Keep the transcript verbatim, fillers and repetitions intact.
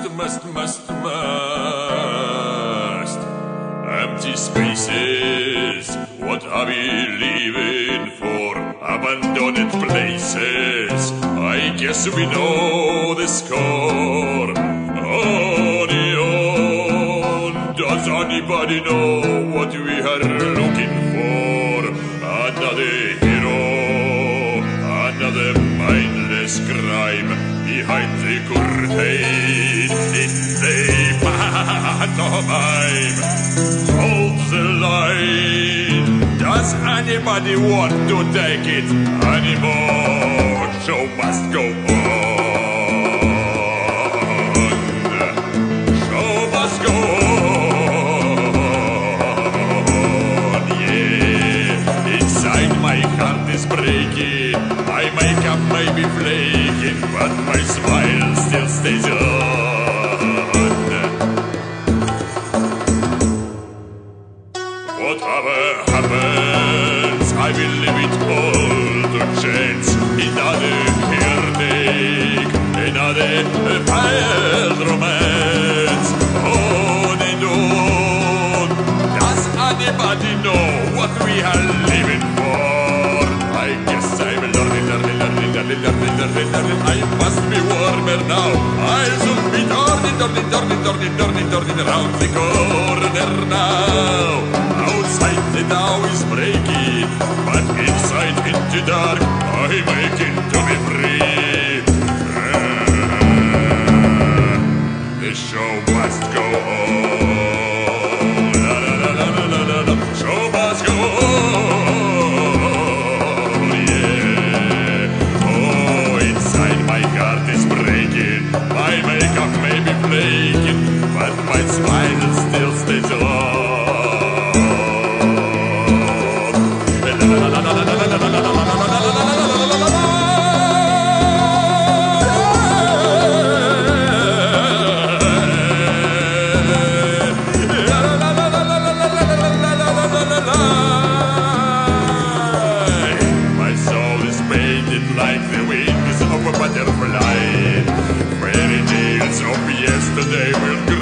must, must, must. Empty spaces, what are we leaving for? Abandoned places, I guess we know the score. Onion, does anybody know what we are looking for? Another hero, another mindless crime behind the curtain in the pantomime. Hold the line. Does anybody want to take it anymore? Show must go on. Show must go on. Yeah. Inside my heart is breaking. My makeup may be flaking, but my smile still stays on. Whatever happens, I will leave it all to chance. Another heartache, another failed romance. On and on. Does anybody know what we are living for? I guess I'm learning, learning, learning, learning, learning, learning, learning. I must be warmer now. I should be turning, turning, turning, turning, turning, turning around the corner now. Outside the Dow is breaking, but inside into dark, I'm making to be free. The show must go on. La, la, la, la, la, la, la. Show must go on, yeah. Oh, inside my heart is breaking. My makeup may be flaking, but my smile still stays on. My soul is painted like the wings of a butterfly. Fairy tales of yesterday will go.